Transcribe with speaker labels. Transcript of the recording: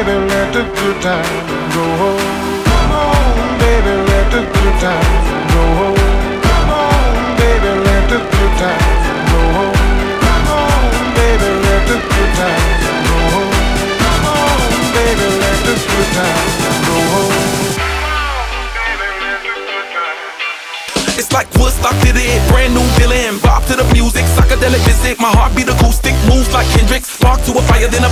Speaker 1: baby, let the good times go home. Come on, baby, let the good times go home. Come on, baby, let the good times go home. Come on, baby, let the good times go home. Come on, baby, let the good times go home.
Speaker 2: It's like Woodstock to the end, brand new feeling. Bop to the music, psychedelic visit. My heart beat acoustic, moves like Kendrick. Spark to a fire, then a